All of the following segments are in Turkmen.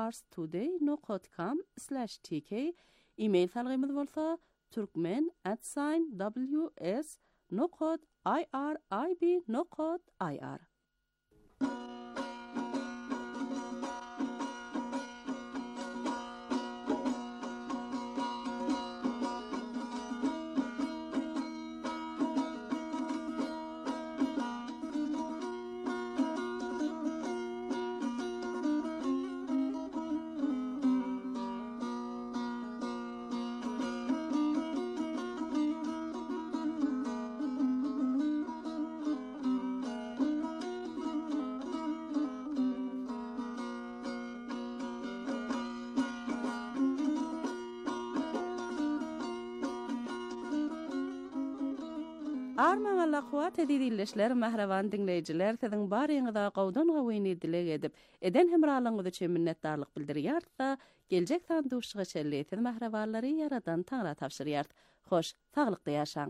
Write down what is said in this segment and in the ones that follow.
parstoday.com/tk. E-mail salgymyz bolsa turkmen@ws.irib.ir. Armağanla kuwat edilişler mahravan dinleyijiler siziň baryňyza gowdan gowýny dilek edip eden hemralygyňyz üçin minnetdarlyk bildirýärda geljek sanduşyga şelleýän mahrawanlary yaradan taňra tapşyrýar. Hoş, taglykda ýaşaň.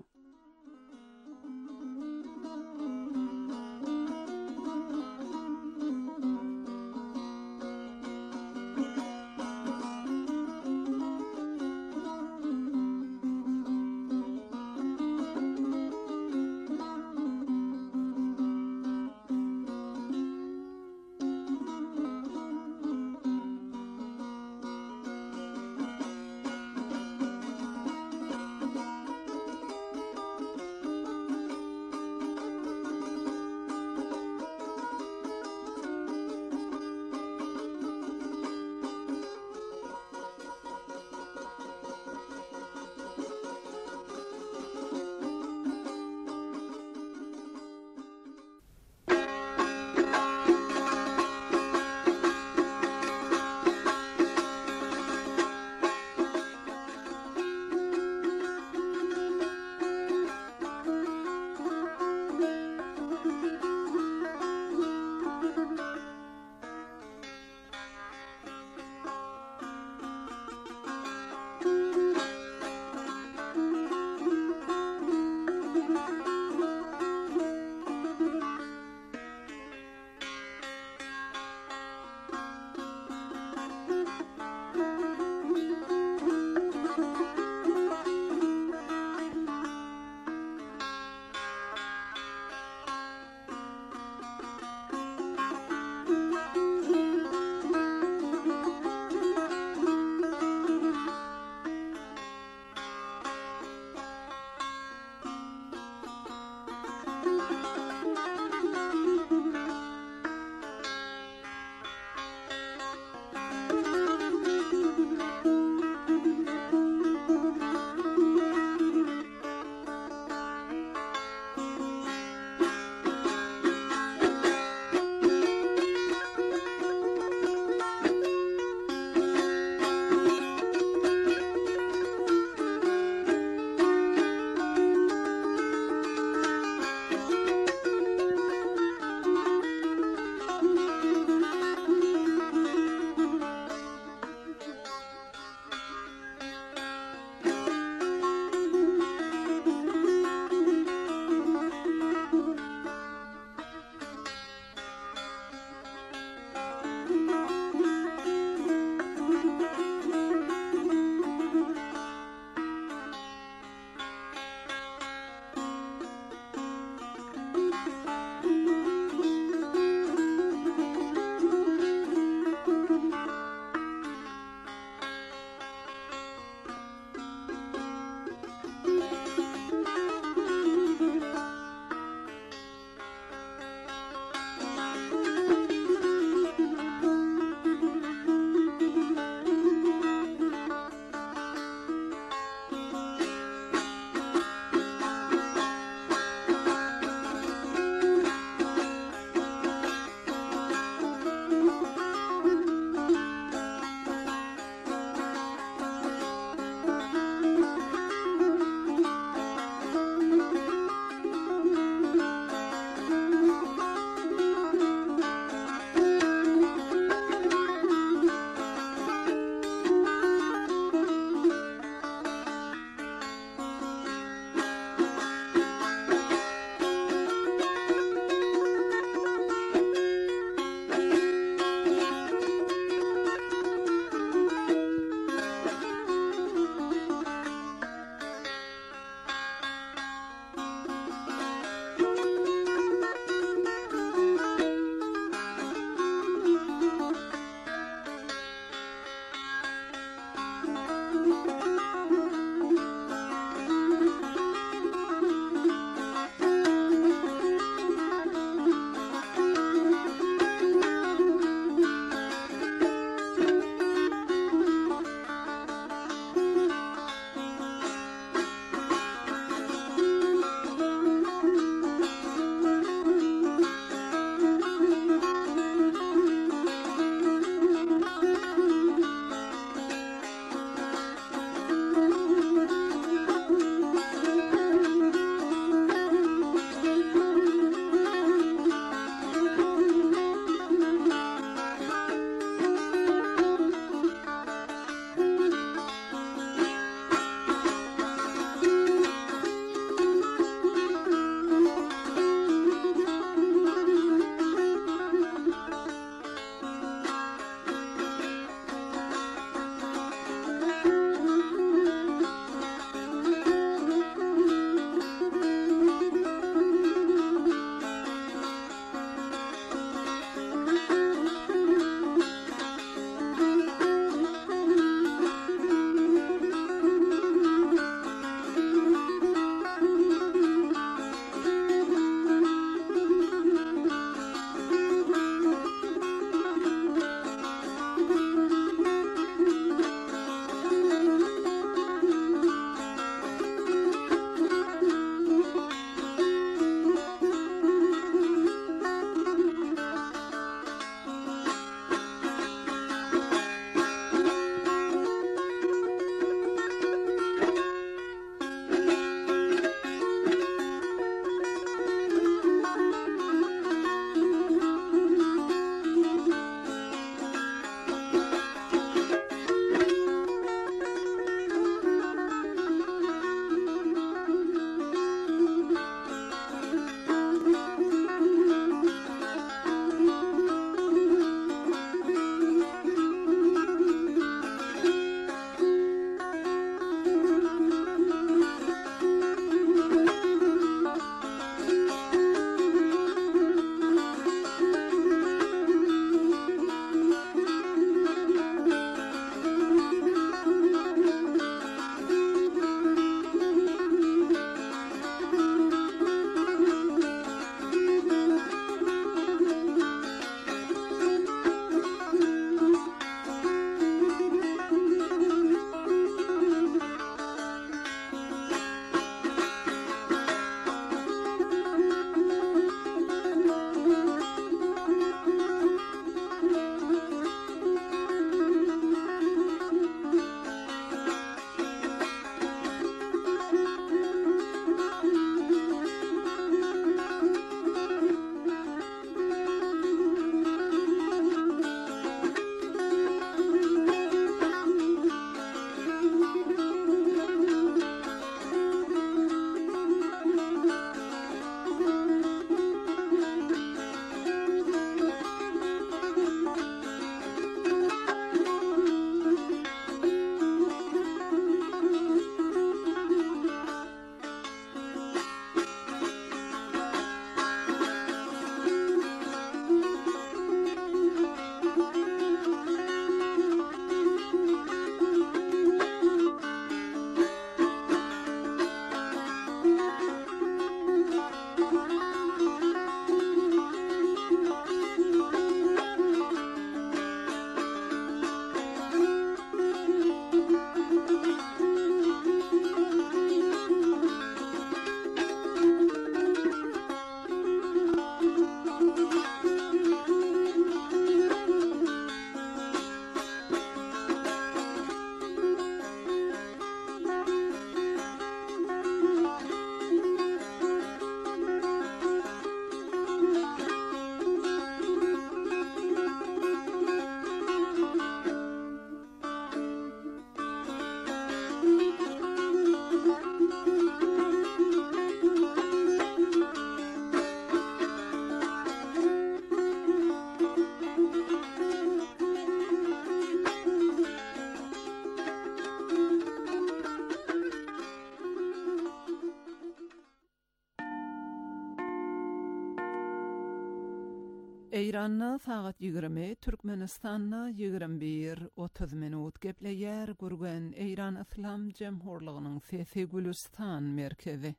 Eyranna saat 20, Türkmenistanna 21:30 minut gepleýär gurgen Eyran Islam Jemhurlygynyň Sesi Gülistan merkezi.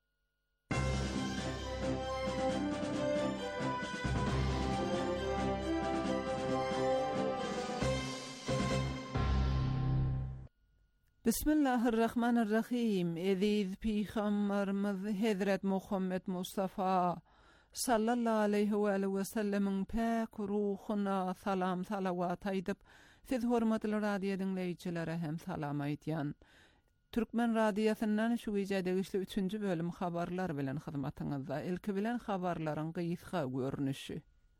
Bismillahirrahmanirrahim. Eziz Peygamberimiz Hazret Muhammed Mustafa sallallahu aleyhi ve sellemin pek ruhuna salam salavat aýdyp, siz hormatly radio dinleýijilere hem salam aýdýan. Türkmen radiosynyň şu gecede 3-nji bölüm habarlar bilen hyzmatyňyzda. Ilki bilen habarlaryň gysga görnüşi.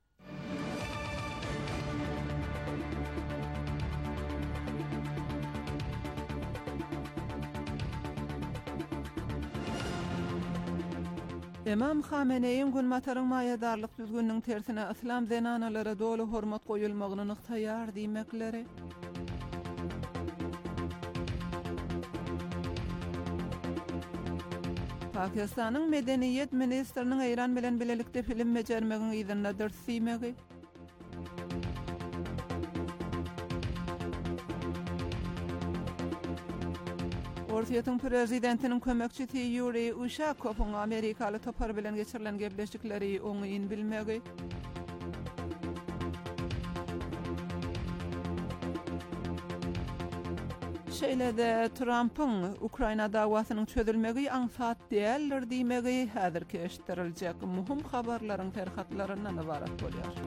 Imam Hameneýiň günmataryň maýadarlyk düzgünniň tersine islam zenanalara dolu hormat goýulmagyny nyktaýar diýmekleri. Pakistanyň medeniýet ministriniň Eýran bilen bilelikde film mejermegiň ýygyna dörtýmegi. Ortiýatyň prezidentiniň kömekçisi Yuri Ushakowyň Amerikaly topar bilen geçirilen gepleşikleri oňyň bilmegi. Şeýlede Trumpyň Ukraina dawasynyň çözülmegi aňsat däldir diýmegi häzirki eşitdiriljek muhim habarlaryň terhatlaryndan ibarat bolýar.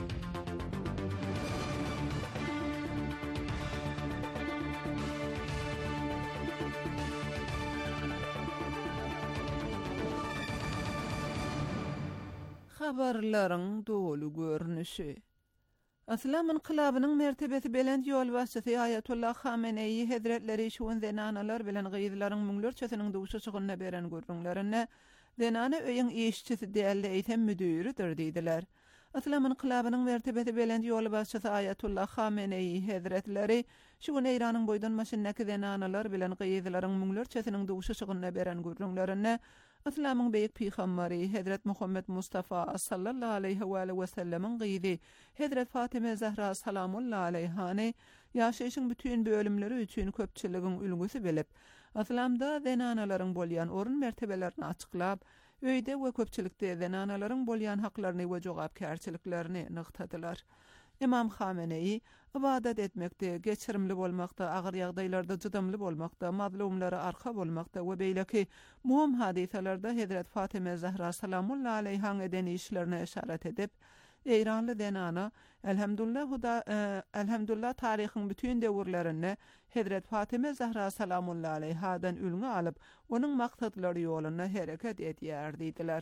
Habarlaryň dolu görnüşi. Islam inqilabynyň mertebesi belend ýol başçysy Ayatullah Hameneýi Hazretleri şu zenanalar bilen gyýdylaryň müňlerçesiniň duşy çygyna beren görnüşlerine zenana öýüň işçisi däldi eýtem müdürüdir diýdiler. Islam inqilabynyň mertebesi belend ýol başçysy Ayatullah Hameneýi Hazretleri şu Eýranyň boýdan maşynnaky zenanalar bilen gyýdylaryň müňlerçesiniň duşy çygyna beren görnüşlerine Islamyň beýik peýgamberi Hazret Muhammed Mustafa sallallahu aleyhi ve sellemin gyýdy Hazret Fatime Zahra salamullahi aleyhane ýaşaýyşyň bütün bölümleri üçin köpçiligiň ülgüsi bilip, Islamda zenanalaryň bolýan orun mertebelerini açyklap, öýde we köpçilikde zenanalaryň bolýan haklaryny we jogapkärçiliklerini nyktadylar. İmam Hameneýi ibadat etmekde, geçirimli bolmakda, agyr ýagdaýlarda jydamly bolmakda, mazlumlara arka bolmakda we beýleki muhim hadiselerde Hazret Fatime Zahra salamullahi aleyha eden işlerine işaret edip, Eýranly zenana elhamdülillah taryhyň bütün döwürlerinde Hazret Fatime Zahra salamullahi aleyhadan ülgü alyp, onuň maksadlary ýoluna hereket edýär diýdiler.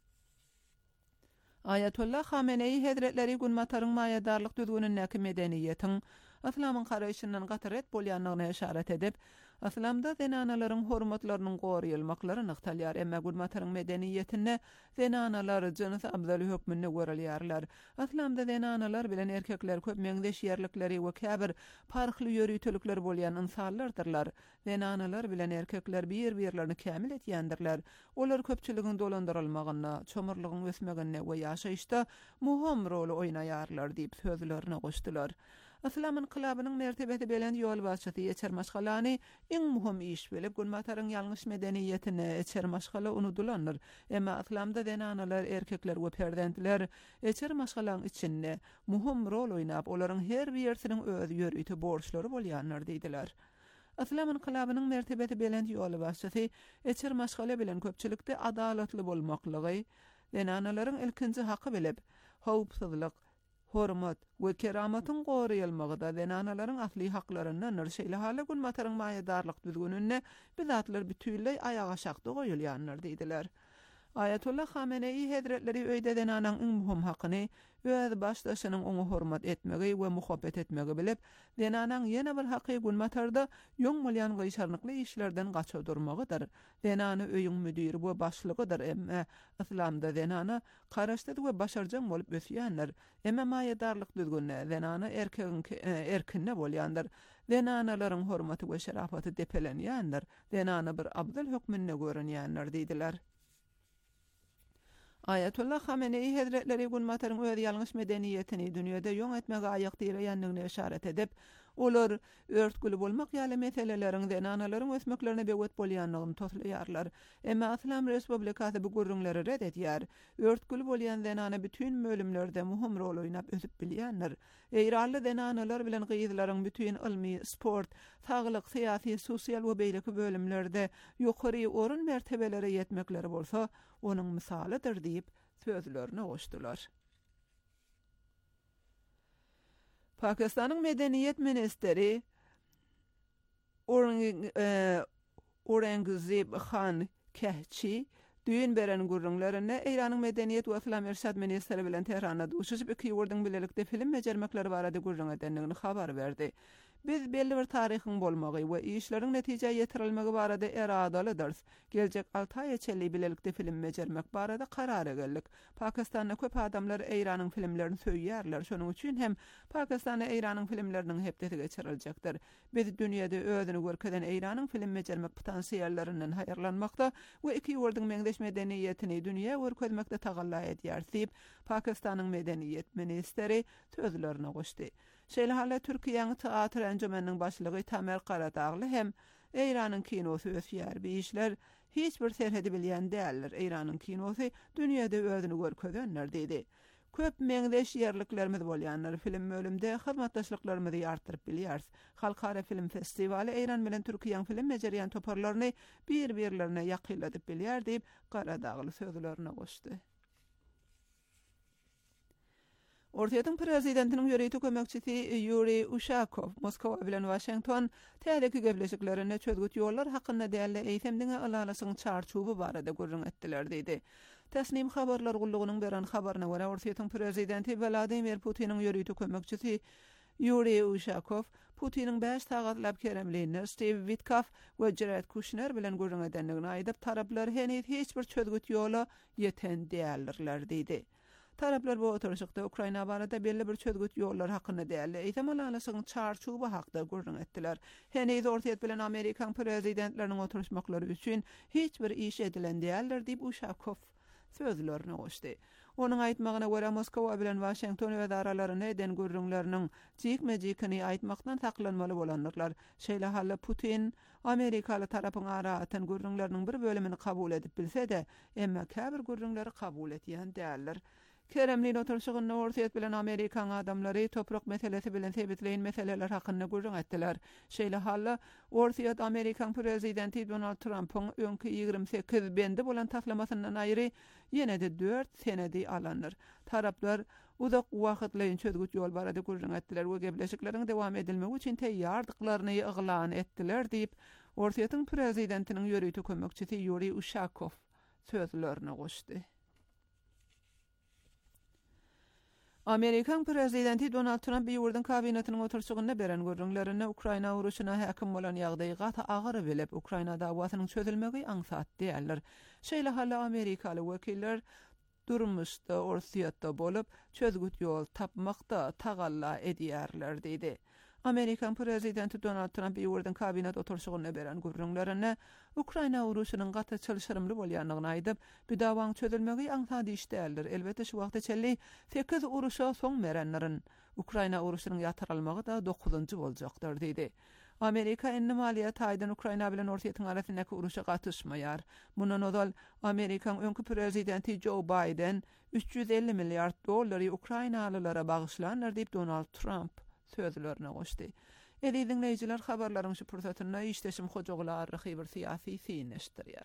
Ayatullah Hameneýi Hazretleri günmataryň maýadarlyk düzgünündäki medeniýetiň Islamyň garaýşyndan gatyret bolýanlygyna işaret edip, Islamda zenanalaryň hormatlarynyň goýulmaklary nyktalýar, emma günmataryň medeniýetinde zenanalar jynys abdaly hökmünde görelýärler. Islamda zenanalar bilen erkekler köp meňdeş ýerlikleri we käbir farkly ýörüýtelikler bolýan insanlardyrlar. Zenanalar bilen erkekler bir-birlerini kämil etýändirler. Olar köpçiligiň dolandyrylmagyna, çomurlygyň ösmegine we ýaşaýyşda muhim rol oýnaýarlar diýip sözlerini goşdylar. Islam inqilabynyň mertebesi belend ýol başçysy Eçer Maşgalany iň muhim iş bilip günmataryň ýalňyş medeniýetini Eçer Maşgala unudulanlar. Emma Islamda zenanalar, erkekler we perdentler Eçer Maşgalaň içinde muhim rol oýnap, olaryň her birisiniň öz ýörüýte borçlary bolýanlar diýdiler. Islam inqilabynyň mertebesi belend ýol başçysy Eçer Maşgala bilen köpçilikde adalatly bolmaklygy, zenanalaryň ilkinji haky bilip, howpsuzlyk, hormat we keramatyň goýulmagyda zenanalaryň asly haklaryny nirşeýle hala günmataryň maýadarlyk düzgününe bizatlar bütünlei ayağa şakda goýulýanlar diýdiler. Ayatullah Hameneýi Hazretleri öýde zenanaň iň muhim hakyny öz başdaşynyň oňa hormat etmegi we muhabbet etmegi bilip, zenanaň ýene bir haky günmatarda ýoň bolýan gyşarnykly işlerden gaça durmagydyr. Zenany öýüň müdiri we başlygydyr, emma Islamda zenana garaşdy we başarjak bolup ösýänler. Emma maýadarlyk düzgünne zenana erkinne bolýandyr. Zenanalaryň hormaty we şerafaty depelenýändir. Zenana bir abdal hökmünde görenýänler diýdiler. Ayetullah Khamenei Hazretleri Gunmatarın öz ýalňyş medeniyetini dünýede ýoň etmege aýak diýýändigine işaret edip, olar örtgüli bolmak ýaly meseleleriň denanalaryň ösmeklerine bewet bolýanlygyny toslaýarlar. Emma Islam Respublikasy bu gurrunlary red edýär. Örtgüli bolýan denana bütün mölimlerde muhim rol oýnap ösüp bilýänler. Eýranly denanalar bilen gyýyzlaryň bütün ilmi, sport, saglyk, syýasy, sosial we beýleki bölümlerde ýokary orun mertebelere ýetmekleri bolsa, onuň misalydyr diýip sözlerini goşdular. Pakistanyň medeniýet ministeri Aurangzeb Khan Kehchi düýün beren gurrunlaryna Eýranyň medeniýet we islam irşad ministeri bilen Tehranda duşuşyp iki ýurdun bilelikde film bejermekleri barada gurrun edenligini habar berdi. Biz belli bir taryhyň bolmagy we işleriň netije ýetirilmegi barada eradalydyr. Geljek 6 aý içeli bilelikde film bejermek barada karara geldik. Pakistanda köp adamlar Eýranyň filmlerini söýýärler. Şonuň üçin hem Pakistanda Eýranyň filmleriniň hepdeti geçiriljekdir. Biz dünýede özüni görkeden Eýranyň film bejermek potensiýallarinden haýyrlanmakda we iki ýurdun meňdeş medeniýetini dünýä görkezmekde tagalla edýär diýip Pakistanyň medeniýet ministeri sözlerine goşdy. Şeýle hala Türkiýanyň teatr enjemeniň başlygy Tamer Qaradagly hem Eýranyň kinosy ösýär işler hiç bir serhedi bilýän däldir. Eýranyň kinosy dünýede özüni görkedenler diýdi. Köp meňdeş ýerliklerimiz bolýanlar film bölümde hyzmatdaşlyklarymyzy ýartyryp bilýäris. Halkara film festivaly Eýran bilen Türkiýanyň film mejerýän toparlaryny bir-birlerine ýakyladyp bilýär diýip Qaradagly sözlerine goşdy. Ortaýatyň prezidentiniň ýöreýeti kömekçisi Yuri Ushakov Moskwa bilen Washington täzeki gebleşiklerine çözgüt ýollar hakynda däli eýsemdiňe alalasyň çarçuby barada gurrun etdiler diýdi. Tasnim habarlar gullugynyň beren habaryna görä Ortaýatyň prezidenti Vladimir Putiniň ýöreýeti kömekçisi Yuri Ushakov Putiniň 5 tagatlap keremliğini Steve Witkoff we Jared Kushner bilen gurrun edenligini aýdyp taraplar henüz hiç bir çözgüt ýola ýeten däldirler diýdi. Taraplar bu oturuşykda Ukraina barada belli bir çözgüt ýollar hakynda däli eýtemalasyň çarçuby hakda gurrun etdiler. Henüz Ortaýat bilen Amerikan prezidentleriniň oturuşmaklary üçin hiç bir iş edilen däldir diýip Ushakov sözlerini goşdy. Onuň aýtmagyna görä Moskwa bilen Washington we daralaryny eden gurrunlarynyň jikme-jikini aýtmakdan saklanmaly bolanlar. Şeýle halla Putin Amerikaly tarapyň araýan gurrunlarynyň bir bölümini kabul edip bilse-de, emma käbir gurrunlary kabul etýän däldir. Kremlin oturuşygyny Ortaýat bilen Amerikan adamlary toprak meselesi bilen sebitleýän meseleler hakynda gurrun etdiler. Şeýle halla Ortaýat Amerikan prezidenti Donald Trump'yň öňkü 28 bendi bolan taslamasyndan aýry ýene-de 4 senedi alandyr. Taraplar uzak wagtlaryň çözgüt ýol barada gurrun etdiler we gebleşikleriň dowam edilmegi üçin teýýardyklaryny ýyglan etdiler diýip Ortaýatyň prezidentiniň ýöreýeti kömekçisi Yuri Ushakov sözlerini goşdy. Amerikan prezidenti Donald Trump ýurdun kabinetynyň oturşygynda beren gurrunlaryny Ukraina uruşyna häkim bolan ýagdaýy gata agyry bilip Ukraina dawasynyň çözülmegi aňsatdy däldir. Şeýle halla Amerikaly wekiller durmuşda Ortaýatda bolup çözgüt ýol tapmakda tagalla edýärler diýdi. Amerikan prezidenti Donald Trump ýurdun kabinet oturşygyna beren gurrunlaryny Ukraina uruşynyň gata çylşyrymly bolýanlygyny aýdyp, bu dawaň çözülmegi aňsady iş däldir. Elbetde şu wagtda çelli 8 uruşa soň berenlerin Ukraina uruşynyň ýatyrylmagy da 9-njy boljakdyr diýdi. Amerika enni maliýet aýdan Ukraina bilen Ortaýatyň arasyndaky uruşa gatnaşmaýar. Mundan odal Amerikan öňkü prezidenti Joe Biden 350 milliard dollary Ukrainalylara bagyşlanlar diýip Donald Trump sözlerine goşdy. Edi dinleyijiler habarlaryň şu pursatyna işleşim hojaglar bir syýasy syneşdirýär.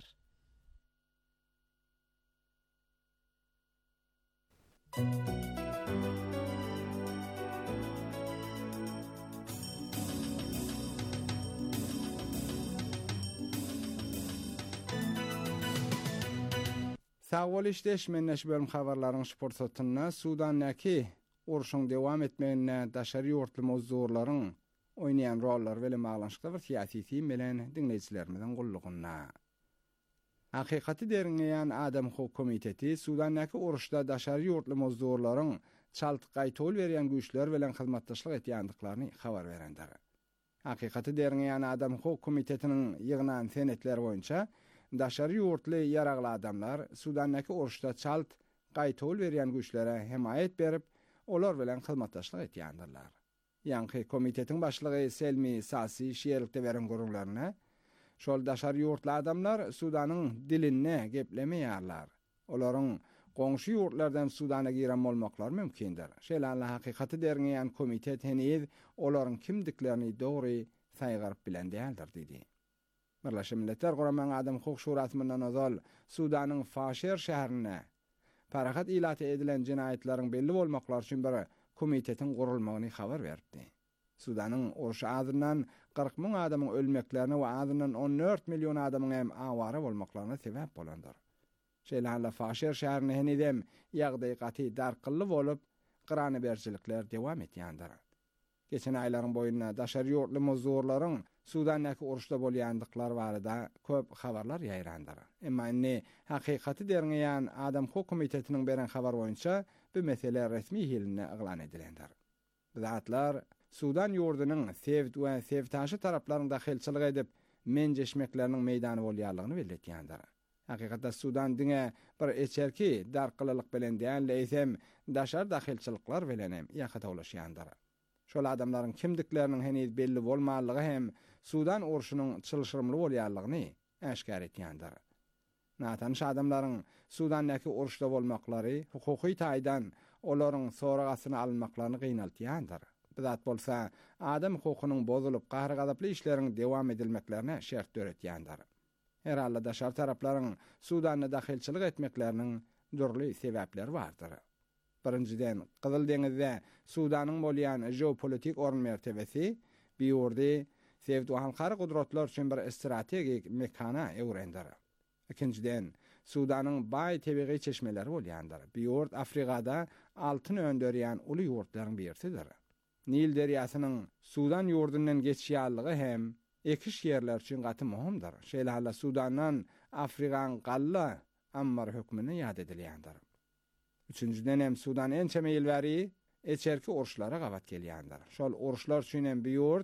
Sağol işleşmenleş bölüm habarlaryň şu pursatyna Sudandaky uruşyň dowam etmegine daşary ýurtly mowzularlaryň oýnaýan rollar bilen maglanyşykda bir syýasy bilen dinleýijilerimizden gullugyna. Hakykaty deriňeýän Adam Huk Komiteti Sudandaky uruşda daşary ýurtly mowzularlaryň çaltyk tol berýän güýçler bilen hyzmatdaşlyk etýändiklaryny habar berendir. Hakykaty deriňeýän Adam Huk Komitetiniň ýygnan senetleri boýunça daşary ýurtly ýaragly adamlar Sudandaky uruşda çalt gaýtol berýän güýçlere hemayet berip, olar bilen hyzmatdaşlyk etýändirler. Ýa-ni komitetiň başlygy Selmi Sasi şeýerlikde beren gurulmaryna şol daşary ýurtly adamlar Sudanyň diline geplemeýärler. Olaryň goňşy ýurtlardan Sudana giren bolmaklar mümkindir. Şeýle hakykaty derňeýän komitet heniz olaryň kimdiklerini dogry saýgaryp bilen däldir dedi. Birleşmiş Milletler Guramaň Adam Hukuk Şurasyndan azal Sudanyň Faşer şäherine parahat ilat edilen jinaýatleriň belli bolmaklar üçin bir komitetiň gurulmagyny habar berdi. Sudanyň oruş azyndan 40 000 adamyň ölmeklerine we azyndan 14 million adamyň hem awara bolmaklaryna sebäp bolandyr. Şeýle Faşer şäherine henidem ýagdaý gaty darkylly bolup, qyrany berçilikler dewam etýändir. Geçen aýlaryň boýundan daşary ýurtly mozorlaryň Sudandaky uruşda bolýandyklar barada köp habarlar ýaýrandyr. Emma indi hakykaty derňeýän Adam Hukuk Komitetiniň beren habar boýunça bu mesele resmi hiline eglan edilendir. Zatlar Sudan ýurdunyň Sevd we Sevtaşy taraplaryň dahilçilik edip menjeşmekleriniň meýdany bolýarlygyny belletýändir. Hakykatda Sudan diňe bir eçerki darkylylyk bilen däl eýsem daşar dahilçilikler bilen hem ýakyta ulaşýandyr. Şol adamlaryň kimdikleriniň heniz belli bolmalygy hem Sudan uruşunyň çylşyrymly bolýarlygyny äşkar etýändir. Natanyş adamlaryň Sudandaky uruşda bolmaklary hukuky taýdan olaryň soragasyny almaklaryny gynaltýandyr. Bizat bolsa adam hukukynyň bozulup gahry gadaply işleriň dewam edilmeklerine şert töretýändir. Her halda daşar taraplaryň Sudanda dahilçilik etmekleriniň dürli sebäpleri bardyr. Birinciden, Gyzyl deňizde Sudanyň bolýan jeopolitik orun mertebesi bir ýurdy Sevd we halkary gudratlar üçin bir strategik mekana ewrendir. Ikinciden, Sudanyň baý tebigy çeşmeleri bolýandyr. Bir ýurt Afrikada altyn öndürýän uly ýurtlaryň birisidir. Nil derýasynyň Sudan ýurdundan geçýärligi hem ekiş ýerler üçin gaty muhimdir. Şeýle Sudandan Afrikan galla ammar hökmüne ýad edilýändir. Üçüncüden hem Sudan ençe meýilbäri eçerki uruşlara gabat gelýändir. Şol uruşlar üçin hem bir ýurt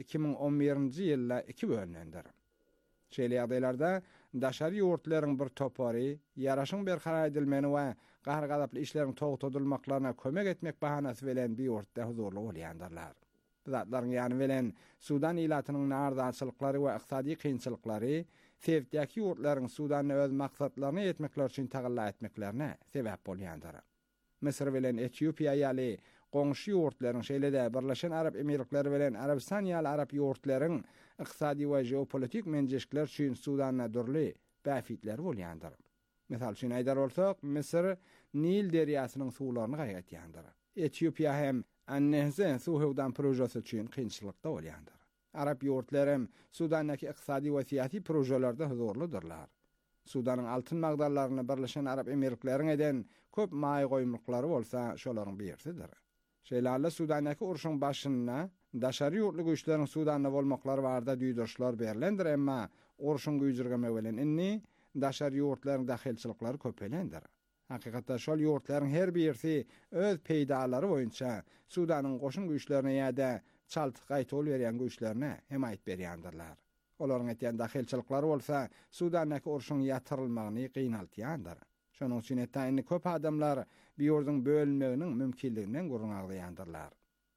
2011-nji ýylda 2 bölünendir. Şeýle ýagdaýlarda daşary ýurtlaryň bir topary ýaraşyň berqarar edilmeni we gahry gadaply işleriň togutulmaklaryna kömek etmek bahanasy bilen bir ýurtda huzurly bolýandylar. Zatlaryň ýany bilen Sudan ilatynyň nardaçylyklary we ykdysady kynçylyklary Sevdäki ýurtlaryň Sudanny öz maksatlaryna ýetmekler üçin tagalla etmeklerine sebäp bolýandyr. Mesir bilen Etiopiýa ýaly goňşy ýurtlaryň şeýle-de Birleşen Arap Emirliklary bilen Arabistan ýaly Arap ýurtlaryň ykdysady we jeopolitik menjeşikler üçin Sudanna dürli bäfitleri bolýandyr. Mesal üçin aýdar bolsak, Mesir Nil derýasynyň suwlaryny gaýgatýandyr. Etiopiýa hem Annehze suwhewdan projesi üçin kynçylykda bolýandyr. Arap ýurtlary hem Sudandaky ykdysady we syýasy projelerde huzurludyrlar. Sudanyň altyn magdarlaryny Birleşen Arap Emirlikleriň eden köp maý goýmlyklary bolsa şolaryň birisidir. Şeýle Sudandaky uruşyň başyna daşary ýurtly güýçleriň Sudanda bolmaklary barada duýdurşlar berilendir, emma uruşyň güýjürgeme bilen inni daşary ýurtlaryň dahilçiliklary köpelendir. Hakykatda şol ýurtlaryň her birisi öz peýdalary boýunça Sudanyň goşun güýçlerine ýa-da çaltyk gaýtol berýän güýçlerine hemayet berýändirler. Olaryň etýän dahilçiliklary bolsa Sudandaky uruşyň ýatyrylmagyny gynaltýandyr. Şonuň üçin etýän köp adamlar bir ýurduň bölünmeginiň mümkinliginden gurulňagdyrlar.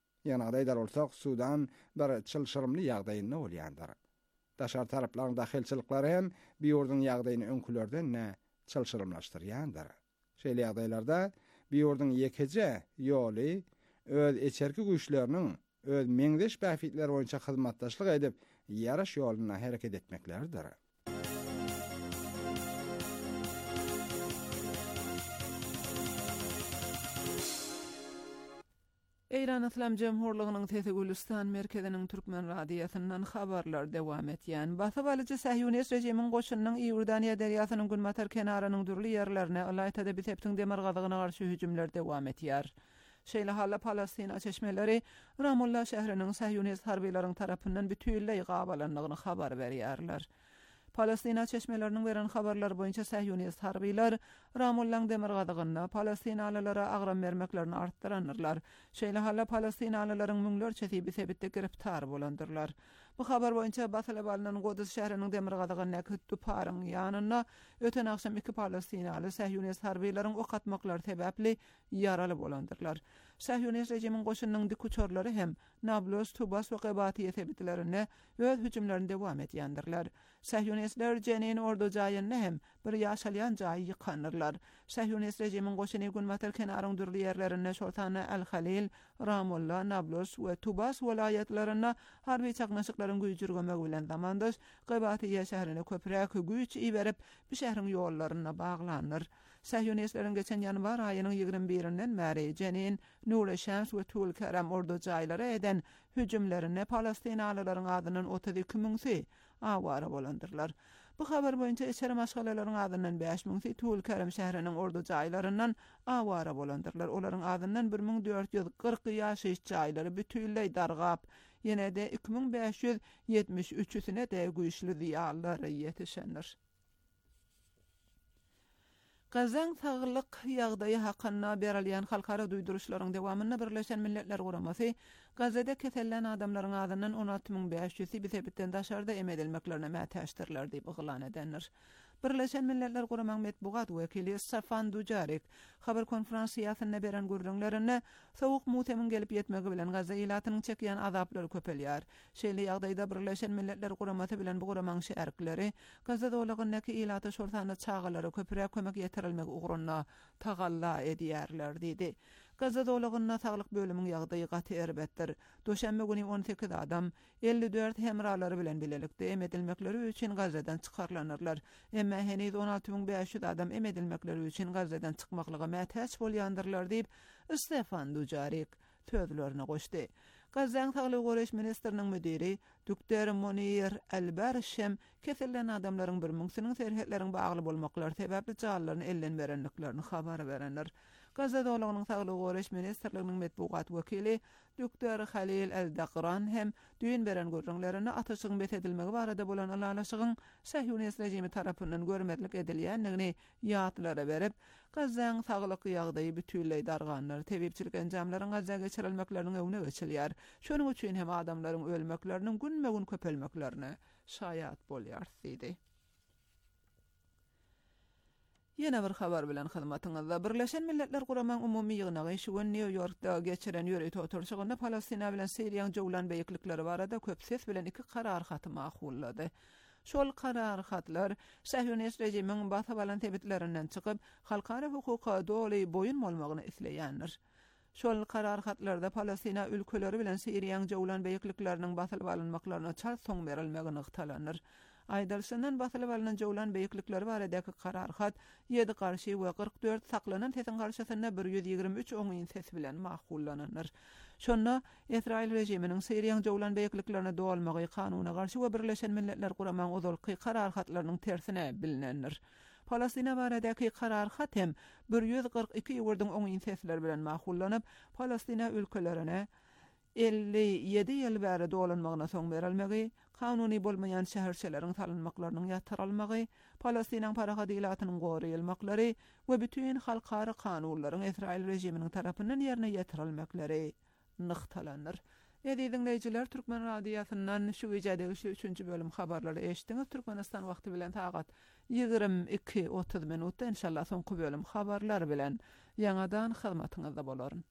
Ýa-ni bolsak Sudan bir çylşyrymly ýagdaýynda bolýandyr. Daşar taraplaryň dahilçiliklary hem bir ýurduň ýagdaýyny öňkülerden ne çylşyrymlaşdyrýandyr. Şeýle ýagdaýlarda bir ýurduň ýekeje ýoly öz eçerki güýçleriniň öz meňdeş bäfitleri boýunça hyzmatdaşlyk edip ýaraş ýolyna hereket etmeklerdir. Eýran Islam Jemhurlygynyň Tesegülistan merkeziniň Türkmen radiýasyndan habarlar dewam etýän. Basabalyjy Sahyunist rejimiň goşunynyň Iordaniýa derýasynyň Günmatar kenarynyň dürli ýerlerine Alaytada Biteptiň demir gazygyna garşy hüjümler dewam etýär. Şeýle halla Palestina çeşmeleri Ramullah şäheriniň Sahyunist harbiýlaryň tarapyndan bütünlei gabalandygyny habar berýärler. Palestina çeşmelerinin veren habarlar boyunça Sahyonist harbiler Ramullan demirgadygyna Palestinalylara agram bermeklerini artdyranyrlar. Şeýle hala Palestinalylaryň müňlerçe sebitde giriptar bolandyrlar. Bu habar boyunça Batalabalynyň Godus şäheriniň demirgadygyna küttü paryň ýanyna öten akşam 2 Palestinaly Sahyonist harbilerin ok atmaklar sebäpli yaraly bolandyrlar. Sahyonist rejimiň goşunynyň dikuçorlary hem Nablus, Tubas we Gebati sebitlerine öz hüjümlerini dowam etýändirler. Sahyonistler Jenin ordu jaýyny hem bir ýaşalýan jaý ýykanyrlar. Sahyonist rejimiň goşuny Gunmatar kenaryň dürli ýerlerine Şoltana el-Halil, Ramallah, Nablus we Tubas welaýatlaryna harby çaknaşyklaryň güýjürgemek bilen zamandaş Gebati şäherine köprek güýç iberip bu şäheriň ýollaryna baglanýar. Sahyonistlerin geçen ýanvar aýynyň 21-inden bäri Jenin, Nur-e-Şems we Tul-Kerem ordu jaýlary eden hüjümlerine Palestinalylaryň adynyň 32.000 awara bolandyrlar. Bu habar boyunça içeri maşgalalaryň adynyň 5.000 Tul-Kerem şäheriniň ordu jaýlaryndan awara bolandyrlar. Olaryň adynyň 1440 ýaşy jaýlary bütünlei dargap, ýene de 2573-üne de güýçli diýarlar ýetişendir. Gazan sağlyk ýagdaýy hakynda berilýän halkara duýduruşlaryň dowamyna Birleşen Milletler Guramasy Gazada kesellän adamlaryň adynyň 16500-i sebitden daşarda emedilmeklerine mätäşdirler diýip yglan edenler. Birleşen Milletler Guramasyň metbuat wekili Staffan Dujarric habar konferensiýasyna beren gürrüňlerine sowuk mutemin gelip ýetmegi bilen Gaza ýylatynyň çekýän azaplary köpelýär. Şeýle ýagdaýda Birleşen Milletler Guramasy bilen bu guramaň şerkleri Gaza dowlagyndaky ýylaty şortany çağalary köpürek kömek ýetirilmegi ugrunna tagalla edýärler diýdi. Gaza dowlagyna saglyk bölümüň ýagdaýy gaty erbetdir. Doşanbe güni 18 adam 54 hemralary bilen bilelikde emedilmekleri üçin Gazadan çykarlanyrlar. Emma heniz 16500 adam emedilmekleri üçin Gazadan çykmaklyga mätäç bolýandyrlar diýip Stefan Dujarric sözlerini goşdy. Gazaň Saglyk Goreş Ministriniň müdiri Dr. Monir Elberşem kesellän adamlaryň 1000-siniň serhetleriň bagly bolmaklary sebäpli jallaryny ellen berenliklerini habar berenler. Gaza dowlagynyň Saglyk Goreş Ministrliginiň metbuat wekili Dr. Halil El-Daqran hem düýün beren görüňlerini ataşygyň betedilmegi barada bolan alalaşygyň Sahyonist rejimi tarapyndan görmezlik edilýändigini ýatlara berip, Gazaň saglyk ýagdaýy bütünlei darganlar, tebipçilik enjamlaryň Gaza geçirilmekleriniň öňüne geçilýär. Şonuň üçin hem adamlaryň ölmekleriniň günme-gün köpelmeklerine şaýat bolýar diýdi. Yine bir habar bilen hyzmatyňyzda Birleşen Milletler Guramasyň umumy ýygynagy şu gün New Yorkda geçiren ýöret oturşygynda Palestina bilen Siriýanyň jowlan beýiklikleri barada köp ses bilen 2 karar haty maqullady. Şol karar hatlar Sahyonist rejimiň basabalan tebitlerinden çykyp halkara hukuka doly boyun bolmagyny isleýändir. Şol karar hatlarda Palestina ülkeleri bilen Siriýanyň jowlan beýiklikleriniň basalanmaklaryna çar soň berilmegi nyktalanýar. Aýdalşyndan basalyp alynan jowlan beýiklikleri baradaky karar hat 7 garşy we 44 saklanan tetin garşysyna 123 oňyn ses bilen maqullanyr. Şonda Israil rejiminiň Siriýanyň jowlan beýikliklerine dowalmagy kanunyna garşy we Birleşen Milletler Guramasyň uzalky karar hatlarynyň tersine bilinendir. Palestina baradaky karar hat hem 142 ýurdyň oňyn sesler bilen maqullanyp, Palestina ülkelerine 57 ýyl bäri dolanmagyna soň berilmegi, kanuny bolmaýan şäherçileriň salynmaklarynyň ýatyrylmagy, Palestinaň parahadylatynyň goraýylmaklary we bütün halkara kanunlaryň Israil rejiminiň tarapyndan ýerine ýetirilmekleri nyktalanýar. Dinleyijiler, Türkmen radiosynyň şu gecede 3-nji bölüm habarlary eşitdiňiz. Türkmenistan wagty bilen tagat 22:30 minutda inşallah soňky bölüm habarlar bilen ýanadan hyzmatyňyzda bolaryn.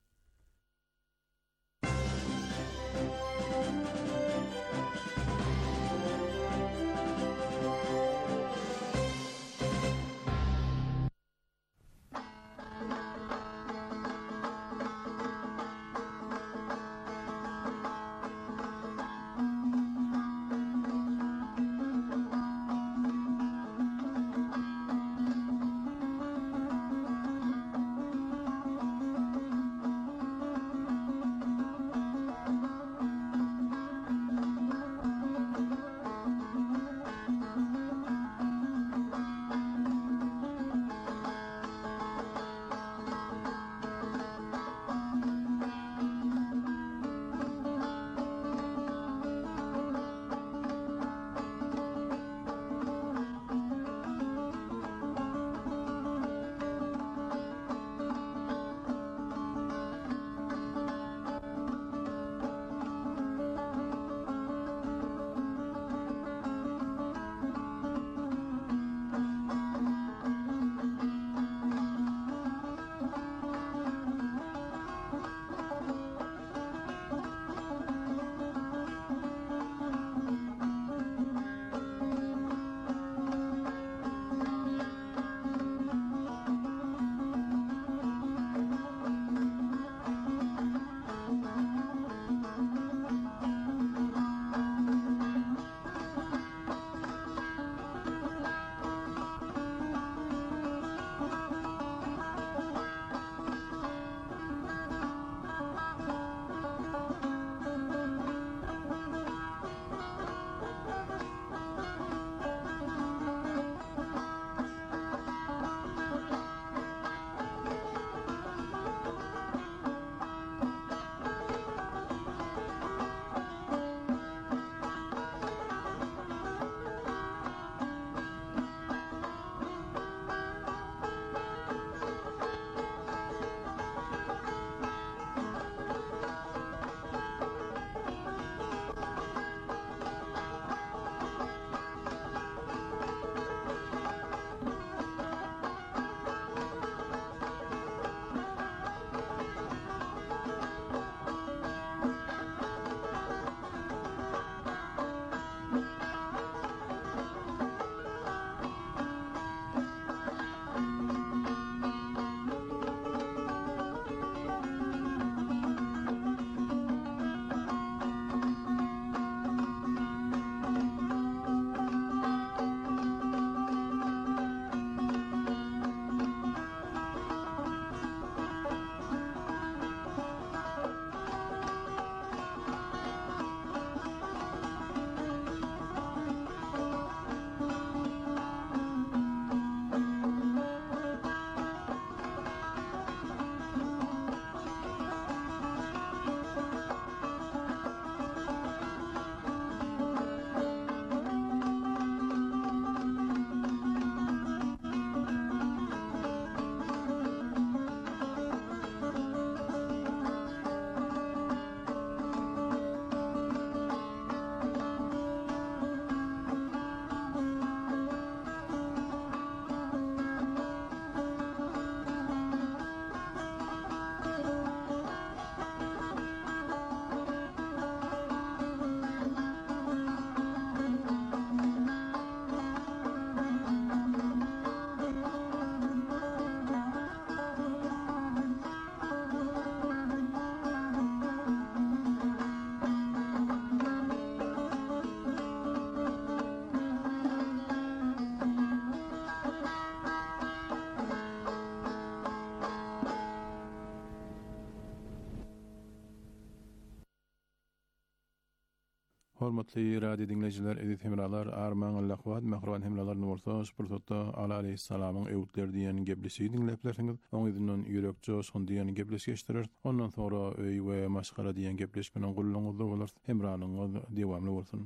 Hormatly radio dinleyijiler, edit hemralar, arman laqwat, mahrawan hemralar bolsa, spurtda Ala aleyhissalamyň öwütleri diýen geplesi dinleplersiňiz. Oňyzyndan ýürekçe son diýen geplesi geçdirer. Ondan sonra öý we maşgara diýen gepleş bilen gullanyňyzda bolar. Hemranyňyz dewamly bolsun.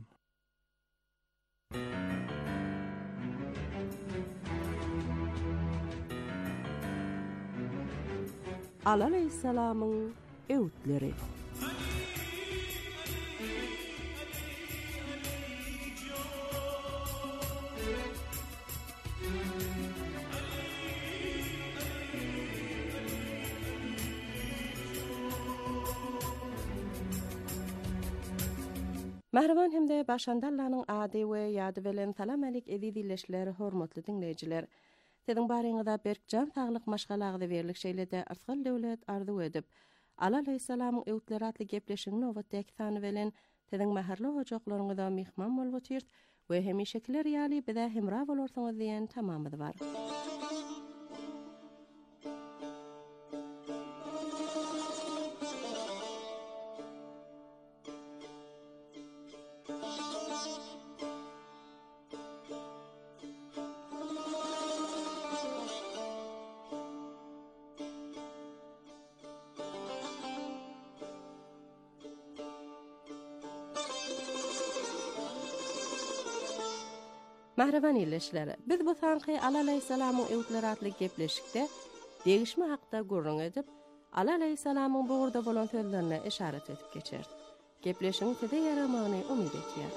Ala aleyhissalamyň öwütleri. Mahrawan hemde başandallanyň ady we ýady bilen salam alik edilýärler, hormatly dinleýijiler. Teziň baryňyzda berkjan saglyk maşgalagda berilik şeýlede artgal döwlet arzu edip, Ala aleyhissalamyň öwütleri atly gepleşigiň nowatdaky sany bilen teziň mäherli hojaklaryňyzda mihman bolup otyrt we hemişekiler ýaly bide hemra bolarsyňyz diýen tamamy bar. Mahrawan ýerleşleri, biz bu sanky Ala aleyhissalamyň öwütleri atly gepleşikde degişme hakda gurrun edip, Ala aleyhissalamyň bu urda bolan sözlerine işaret edip geçer. Gepleşiň tede yaramany umyt etýär.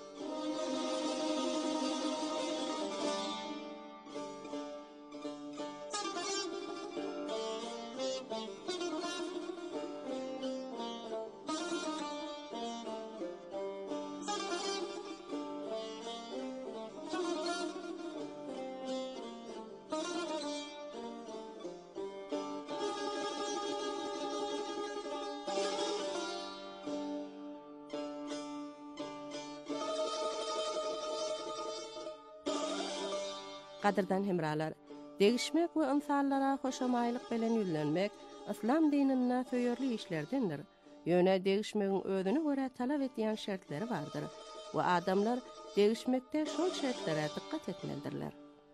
Qadirdan hemralar, degişmek we insanlara hoşamaýlyk bilen ýüzlenmek İslam dinine söýerli işlerdendir. Ýöne degişmegiň özüne görä talap etýän şertleri bardyr we adamlar degişmekde şol şertlere dikkat etmelidirler.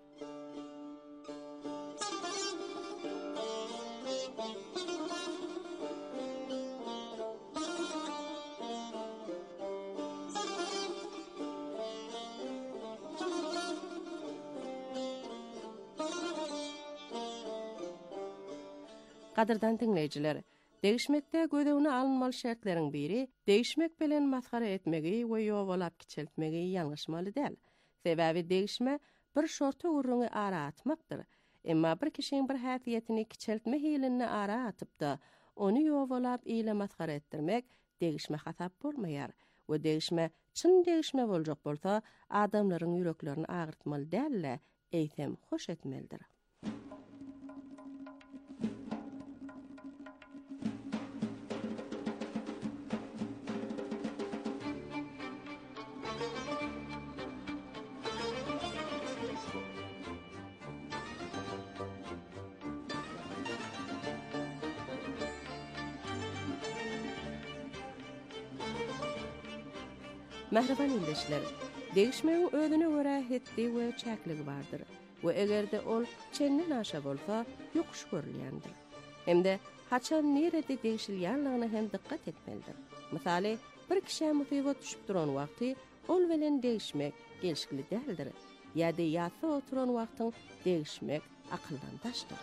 Qadirdan dinleyijiler, degişmekde gödegine alınmaly şertleriň biri degişmek bilen masgara etmegi we ýowalap kiçeltmegi ýalňyşmaly däl. Sebäbi degişme bir şorta urruny ara atmakdyr. Emma bir kişiň bir häsiýetini kiçeltme hilini ara atypda, onu ýowalap ile masgara etdirmek degişme hasap bolmaýar. We degişme çyn degişme boljak bolsa, adamlaryň ýüreklerini agyrtmaly däl, eýsem hoş etmelidir. Mahrawan ýerleşler, degişmegiň özüne görä hetdi we çäkligi bardyr. We egerde ol çenden aşa bolsa, ýokuş görülýändir. Hemde haçan nerede degişilýänligine hem dikkat etmelidir. Misaly, bir kişi musibat düşüp duran wagty ol bilen degişmek gelişikli däldir. Ýa-da ýatsa oturan wagtyň degişmek akyldan taşdyr.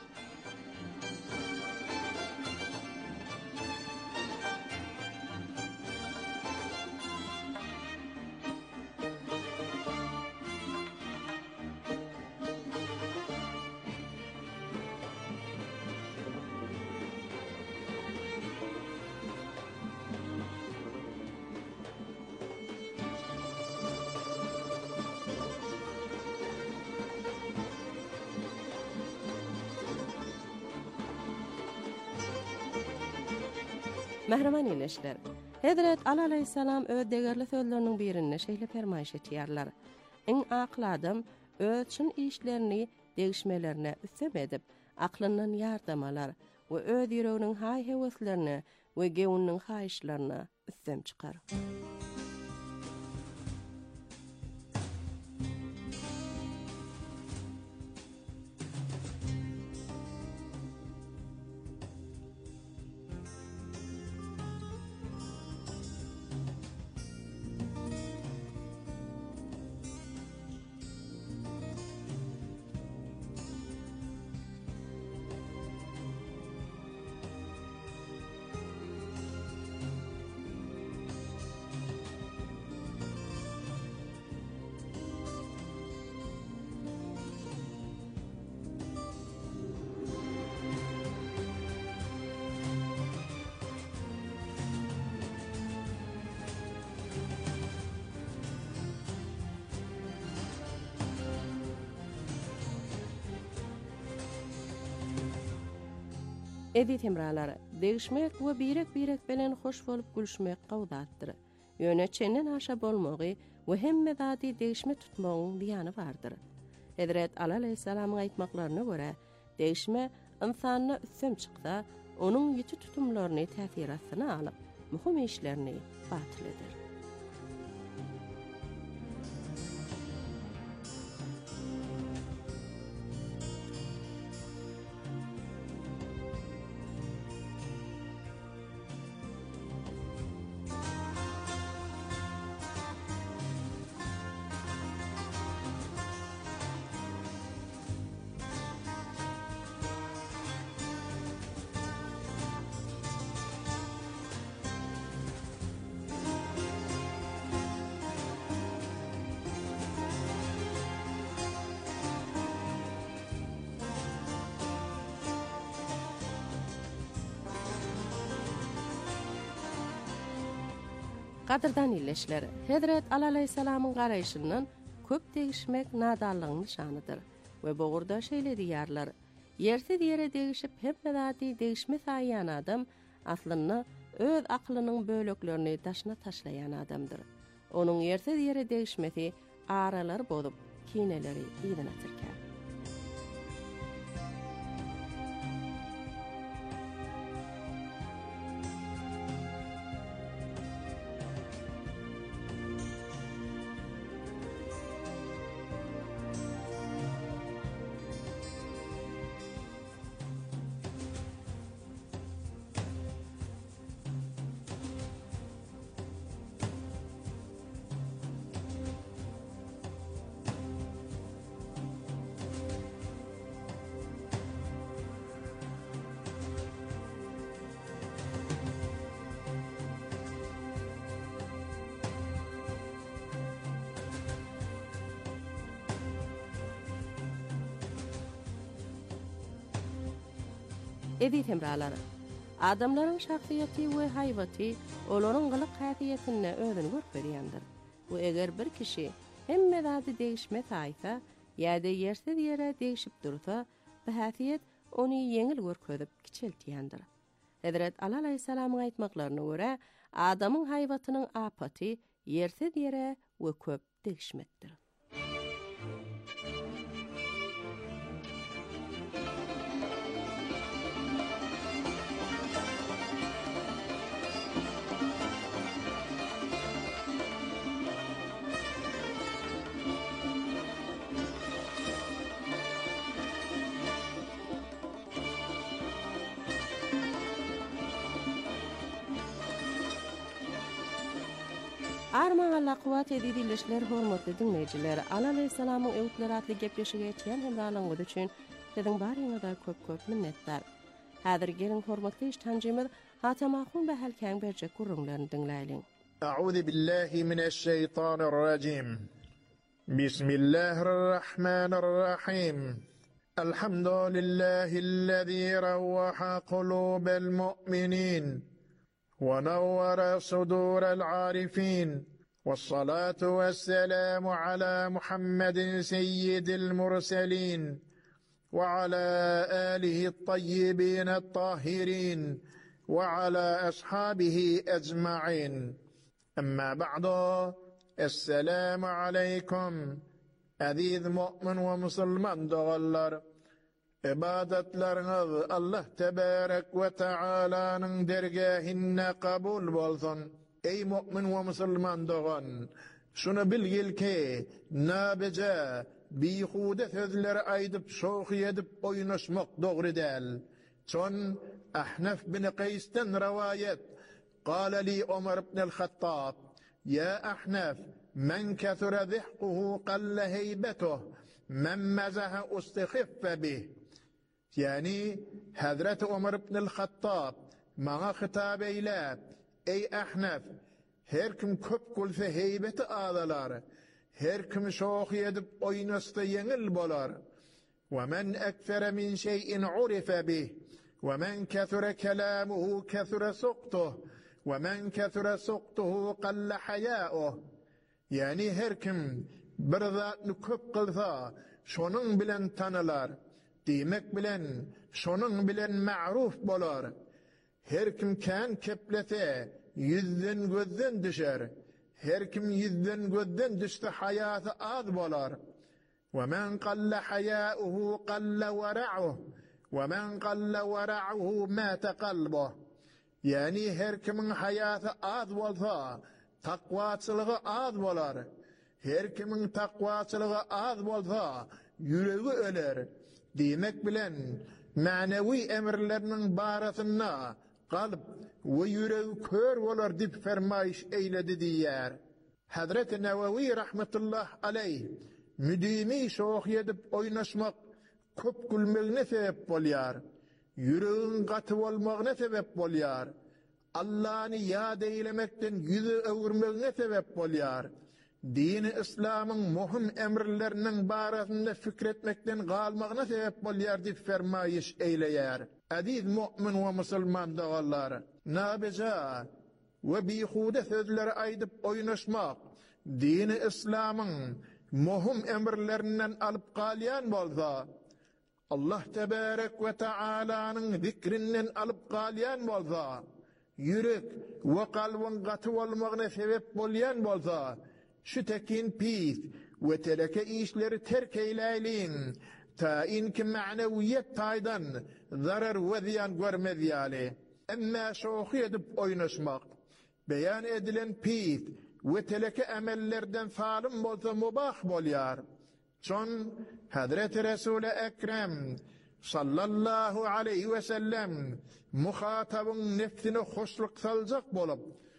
Mahrawan ýerleşler, Hazrat Ala aleyhissalam öz degerli sözleriniň birine şeýle fermaýş etýärler. Iň akly adam öz çyn işlerini degişmelerine üstem edip, aklyndan ýardamalar we öz ýüreginiň haý heweslerini we gewünniň haýyşlaryna üstem çykar. Edi temraları, degişmek we birek bilen hoş bolup gülüşmek gawdatdyr. Ýöne çenden aşa bolmagy we hemme zady degişme tutmagyň diýany bardyr. Hazrat Ali aleyhissalamyň aýtmaklaryna görä, degişme insanyna üssem çykda, onuň ýeti tutumlaryny täsir astyna alyp, muhim işlerini batyl eder. Gadyrdan illeşler, Hazrat Ali aleyhissalamyň garaýşyndan köp degişmek nadanlygyň nişanydyr we bogurda şeýle diýerler. Ýersiz ýere degişip hemme zady degişme saýan adam aslyny öz aklynyň böleklerini taşyna taşlaýan adamdyr. Onuň ýersiz ýere degişmesi aralar bolup, kineleri ýygyna türkär. Edi temraları, adamların şahsiyeti we haýwaty olaryň gylyk häsiýetine özüni görkezýändir. Bu eger bir kişi hemme zady degişme taýsa, ýa-da ýersiz ýere degişip dursa, bu häsiýet ony ýeňil görkezip kiçeltýändir. Hazrat Ali aleyhissalamyň aýtmaklaryna görä, adamyň haýwatynyň apaty ýersiz ýere we köp degişmekdir. Arman Allah kuwat edilişler hormatly dinleýijiler, Ali aleyhissalamyň öwtleri atly gepleşige ýetýän hemralygyňyz üçin siziň baryňyzda köp minnetdar. Häzir gelin hormatly iştancymyz Hatamahun we Helkän berjek gurrunlaryny dinläýin. A'udhu billahi mineşşeytanirracim. Bismillahirrahmanirrahim. Elhamdülillahi'llezî rawwaha qulûbal mu'minin ونور صدور العارفين والصلاة والسلام على محمد سيد المرسلين وعلى آله الطيبين الطاهرين وعلى أصحابه أجمعين أما بعد السلام عليكم أذيذ مؤمن ومسلمان دغلر İbadetleriniz Allah tebarek ve Teala'nın dergahine kabul bolsun. Ey mümin ve Müslüman doğan, şunu bilgil ki, nabeca, bihude sözleri aydıp, şoğu edip oynaşmak doğru değil. Çon, Ahnaf bin Qays'ten rivayet, قال لي عمر بن الخطاب يا أحنف من كثر ضحكه قل هيبته من مزح استخف به. Yani Hazreti Ömer ibn el-Hattab mağa hitap eyle, ey Ahnaf, her kim köp gülse heybeti ağdalar, her kim şoğu edip oynasta yeňil bolar. وَمَنْ أَكْثَرَ مِنْ شَيْءٍ عُرِفَ بِهِ وَمَنْ كَثُرَ كَلَامُهُ كَثُرَ سُقْطُهُ وَمَنْ كَثُرَ سُقْطُهُ قَلَّ حَيَاؤُهُ. Yani her kim bir zatny köp kılsa, şonun bilen tanılar. Demek bilen şonun bilen ma'ruf bolar. Her kim kan keplete yüzden gözden düşer. Her kim yüzden gözden düştü hayatı az bolar. وَمَنْ قَلَّ حَيَاؤُهُ قَلَّ وَرَعُهُ وَمَنْ قَلَّ وَرَعُهُ مَاتَ قَلْبُهُ. Yani her kimin hayatı az bolsa, takvaçılığı az bolar. Her kimin takvaçılığı az bolsa, yüreği öler. Demek bilen manevi emirlerinin barasına kalp ve yüreği kör bolar dip fermayış eyledi diyer. Hazreti Nevevi rahmetullah aleyh müdimi şoğ edip oynaşmak köp gülmeğine sebep bolyar. Yüreğin katı olmağına sebep bolyar. Allah'ını yad eylemekten yüzü öwürmeğine sebep bolyar. Dini İslam'ın muhim emirlerinin barasında fikretmekten galmağına sebep bolyar dip fermayış eyleyer. Aziz mu'min ve musulman dağallar, nabeca ve bihude sözleri aydıp oynaşmak, dini İslam'ın muhim emirlerinden alıp qalyan bolsa, Allah tebarek ve Teala'nın zikrinden alıp qalyan bolsa, yürek ve kalbin katı olmağına sebep bolyan bolsa, şu tekin pis ve teleke işleri terk eyleyin, ta inki ma'neviyet taydan zarar ve ziyan görmeziyali. Emma şoğu edip oynaşmak, beyan edilen pis ve teleke emellerden salim bolsa mubah bolyar. Çon Hazreti Resul-i Ekrem sallallahu aleyhi ve sellem muhatabın nefsine hoşluk salacak bolup,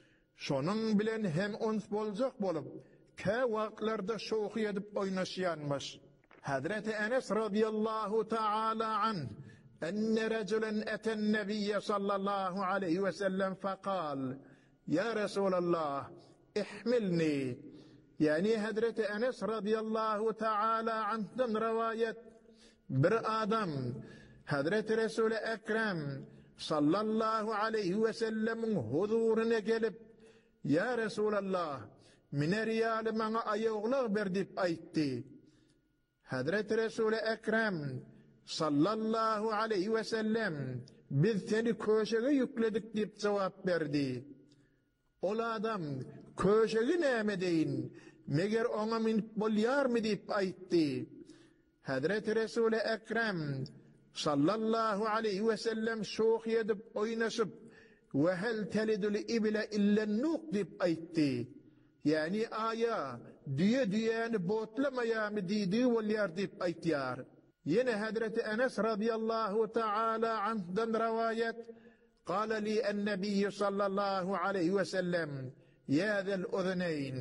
şonun bilen hem ons bolacak bolup, ke vaqtlarda şoğu edip oynaşyanmış. Hazreti Enes radiyallahu ta'ala anh enne reculen eten nebiyye sallallahu aleyhi ve sellem faqal ya Resulallah ihmilni. Yani Hazreti Enes radiyallahu ta'ala anh'dan rivayet, bir adam Hazreti Resul-i Ekrem sallallahu aleyhi ve sellemin huzuruna gelip ya Resulallah mine riyali bana ayağlar ver dip aytti. Hazreti Resul-i Ekrem sallallahu aleyhi ve sellem biz seni köşege yükledik dip cevap verdi. Ola adam köşegi näme deyin, meger ona minip bolyar mı dip aytti. Hazreti Resul-i Ekrem sallallahu aleyhi ve sellem şoğ edip oynaşıp ve hel telidul ibile illen nuk dip aytti. Yani aya düyeni botlamaya mı didi bolyar dip aytiyar. Yine Hazreti Enes radiyallahu ta'ala anh'dan rivayet, قال لي النبي صلى الله عليه وسلم يا ذا الأذنين.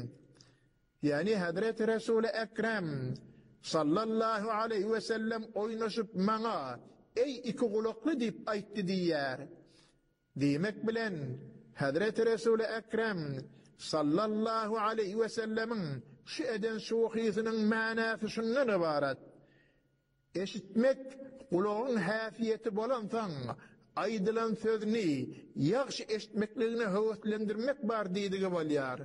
Yani Hazreti Resul-i Ekrem sallallahu aleyhi ve sellem oynaşıp bana ey iki kulaklı dip aytti diyer. Demek bilen Hazreti Resul-i Ekrem sallallahu aleyhi ve sellemin şu eden şuhiyetinin manası şundan ibaret. Eşitmek kulağın hafiyeti bolansan aydılan sözünü yaxşı eşitmekliğine hıvıtlendirmek var deydiği bolyar.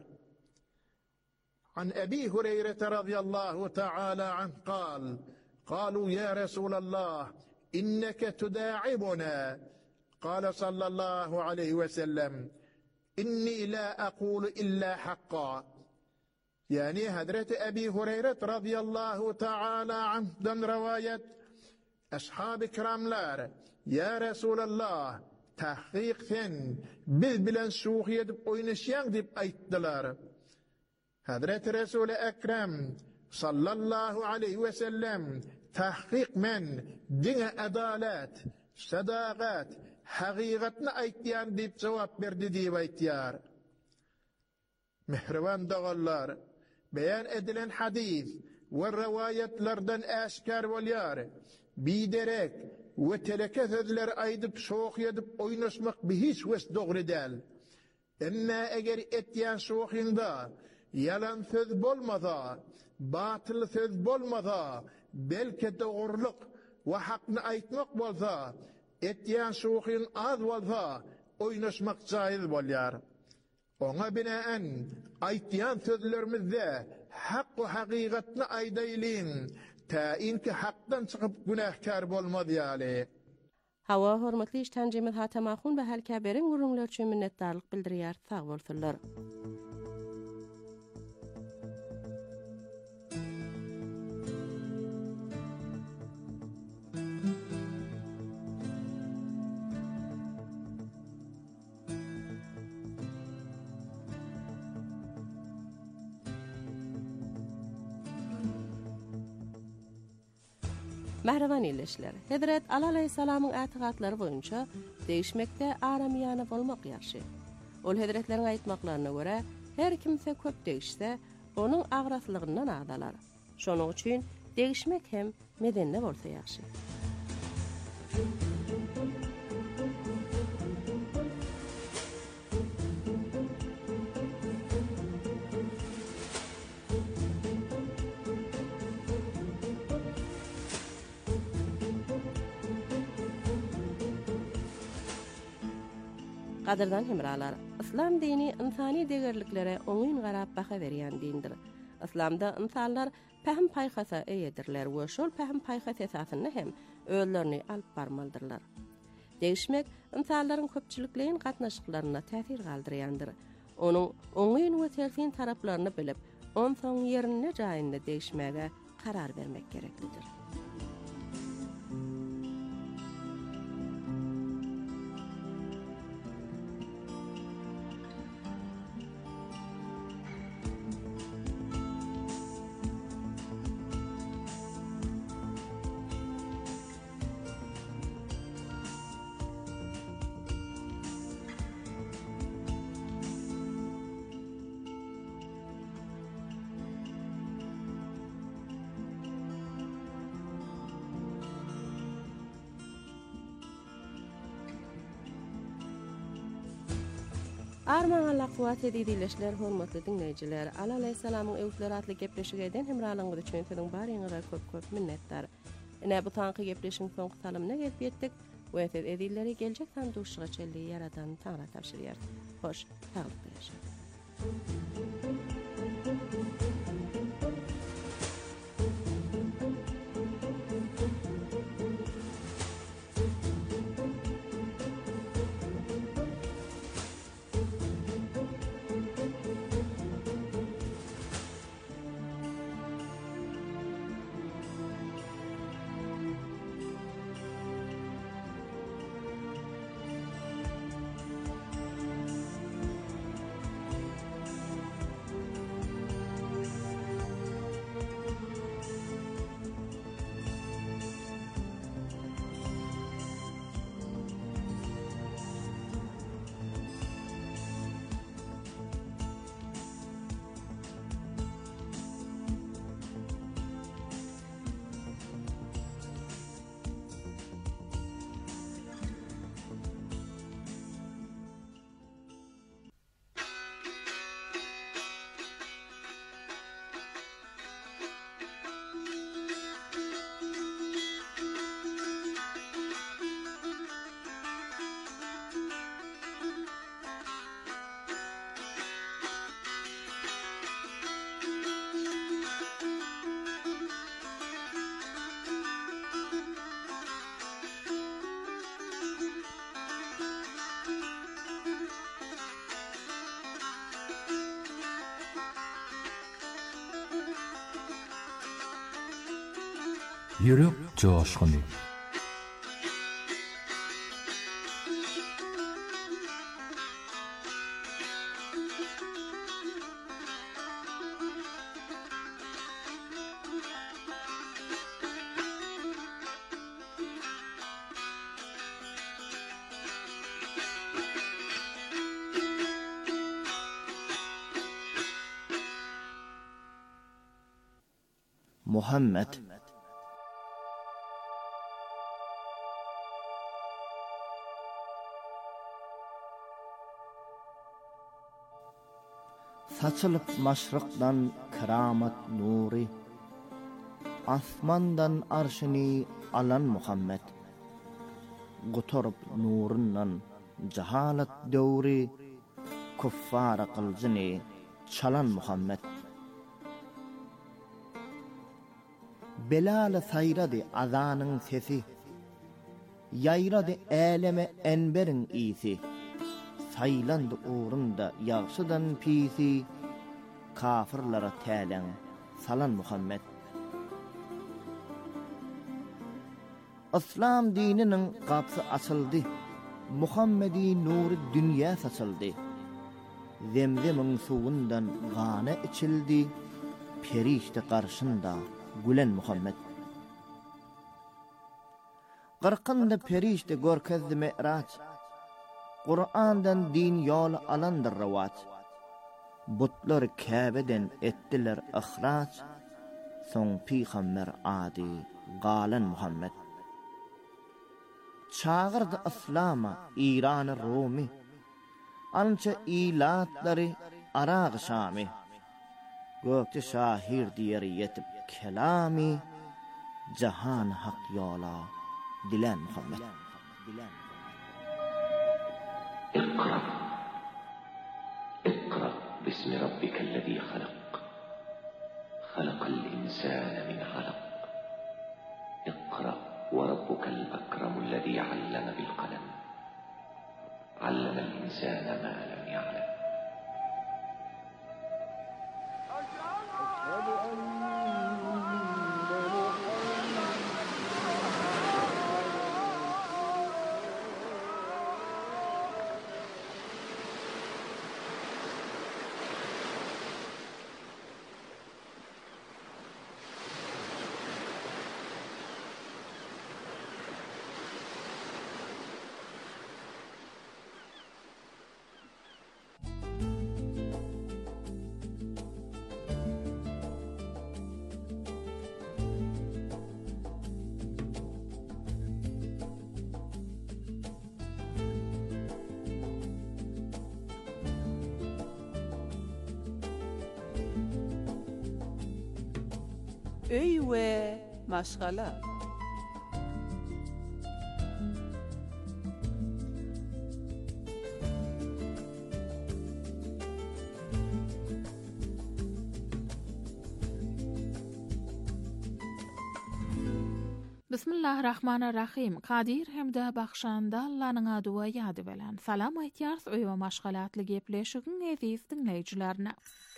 An Ebi Hureyre radiyallahu ta'ala anh قالوا يا رسول الله إنك تداعبنا قال صلى الله عليه وسلم إني لا أقول إلا حقا. Yani Hazreti Ebi Hureyre radiyallahu ta'ala anh'dan rivayet, ashab-ı kiramlar ya Resulallah tahqiq sen biz bilen şuğ edip oynaşyan dip ayttılar. Hazreti Resul-i Ekrem sallallahu aleyhi ve sellem tahqiq men dine adalet, sadagat, haqiqatni aytyan dip cevap verdi dip aytiyar. Mehriban dağallar, beyan edilen hadis ve rivayetlerden aşkar bolyar, biderek ve teleke sözler aydıp şoğ edip oynaşmak bir hiç ves doğru değil. Ama eğer etyen şoğunda yalan söz bolmasa, batıl söz bolmasa, belki doğruluk ve hakkını aytmak bolsa, etyen şoğun az bolsa, oynaşmak caiz bolyar. Ona binaen aytyan sözlerimizde hak ve hakikatini aydayliğin, ta inki hakdan çıkıp günahkar bolmaz ýaly. Hawa hormatly iştenjimiz hatamaxun we her käberin gurullar üçin minnetdarlyk bildirýär. Sag bolsunlar. Mehreban illeşler. Hedret Ali aleyhissalamyň ätigatlary boýunça değişmekde aramyana bolmak ýaşy. Ol hedretleriň aýtmaklaryna görä, her kimse köp değişse, onuň agrasylygyndan agdalar. Şonuň üçin değişmek hem medenli bolsa ýaşy. Qadırdan hemralar, İslam dini insani degerliklere oňyn garap baha berýän dindir. İslamda insanlar pähm paýhasa eýedirler we şol pähm paýhas esasyny hem özlerini alyp barmaldyrlar. Değişmek insanlaryň köpçüliklerin gatnaşyklaryna täsir galdyrýandyr. Onuň oňyn we tersin taraplaryny bilip, on soň ýerine jaýynda değişmäge karar bermek gereklidir. Arman Allah kuwat edilişler hormatly dinleyijiler. Ali aleyhissalamyň öwtleri atly gepleşigeden hemralyňyz üçin siziň baryňyza köp minnetdar. Ene bu taňky gepleşiň soňky salymyna gelip ýetdik. Bu eter edilleri geljek tandyşyga çelli ýaradan taňra tapşyrýar. Hoş, saglyk ýaşa. Yürek coşkunu. Muhammed saçılıp maşrıkdan keramet nuri, asmandan arşini alan Muhammed, gutorup nurundan cehalet dövri, kuffara kılcını çalan Muhammed. Belal sayradı azanın sesi, yayradı eleme enberin isi, saylandı uğrunda yağşıdan pisi, kafirlara tälen salan Muhammed. İslam dininin kapısı açıldı, Muhammedi nuru dünya saçıldı. Zemzemin suğundan gana içildi, perişte karşında gülen Muhammed. Qırqında perişte görkezdi me'raç, Kur'an'dan din yol alandır ravaç. Butlar Kabe'den ettiler ihraç, son Peygamber adi galan Muhammed. Çağırdı İslam'a İran-ı Rumi, anca ilatları Araq Şami, gökçe şahir diyer yetip kelami, cahan hak yola dilen Muhammed. اقرأ اقرأ باسم ربك الذي خلق خلق الإنسان من علق اقرأ وربك الأكرم الذي علم بالقلم علم الإنسان ما لم يعلم Öy ve maşgala. Bismillahirrahmanirrahim. Kadir hemde bakşanda Allah'ın adıwa ýady bilen. Salam aýtýars öý we maşgalatly gepleşigiň eziz dinleýijilerine.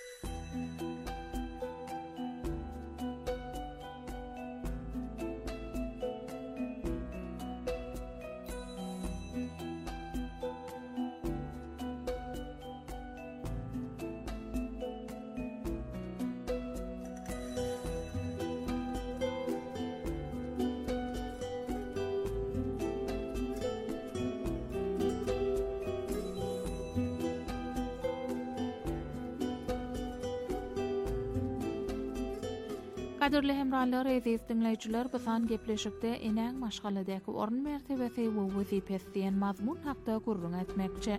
Kadirli hemrallar, eziz dinleýijiler, bisan gepleşikde eneň maşgaladäki orun mertebesi we wezipesi diýen mazmun hakda gurrun etmekçi.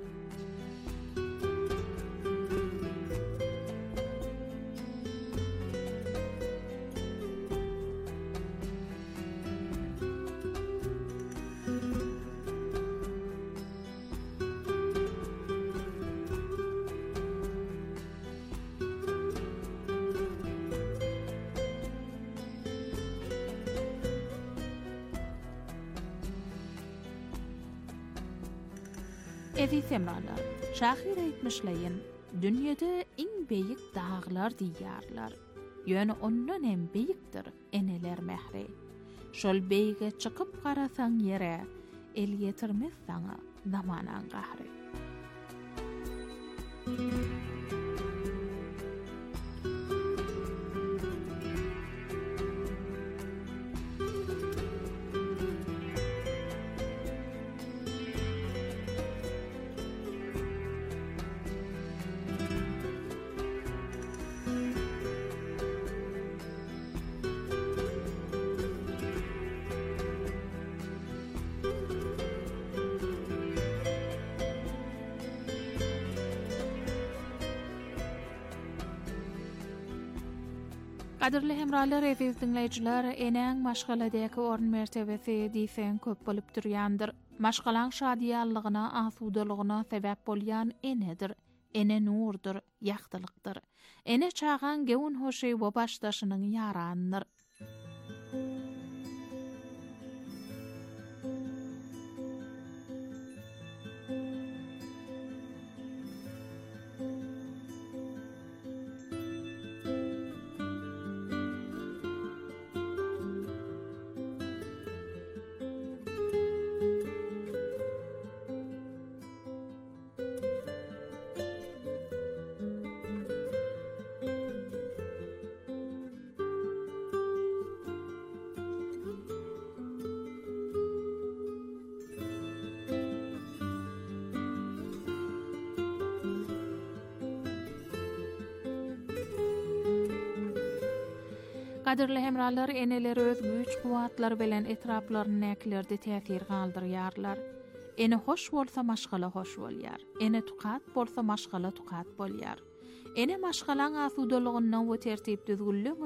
Eziz semralar, şahir aýtmyşlaýyn, dünýede iň beýik dağlar diýýarlar. Ýöne ondan hem beýikdir eneler mehri. Şol beýige çykyp garasaň ýere, el ýetirmez saňa zamanan gahry. Kadirli hemralar, eziz dinleýijiler, eneň maşgaladäki orun mertebesi diýsen köp bolup durýandyr. Maşgalaň şadiýallygyna, asudalygyna sebäp bolýan enedir. Ene nurdur, ýagdylykdyr. Ene çağan gewün hoşy we başdaşynyň ýaranydyr. Qadirli hemralar eneler öz güç kuwatlar bilen etraplaryny näkilerde täsir galdyrýarlar. Ene hoş bolsa maşgala hoş bolýar. Ene tuqat bolsa maşgala tuqat bolýar. Ene maşgalaň asudalygynyň we tertip düzgünlüği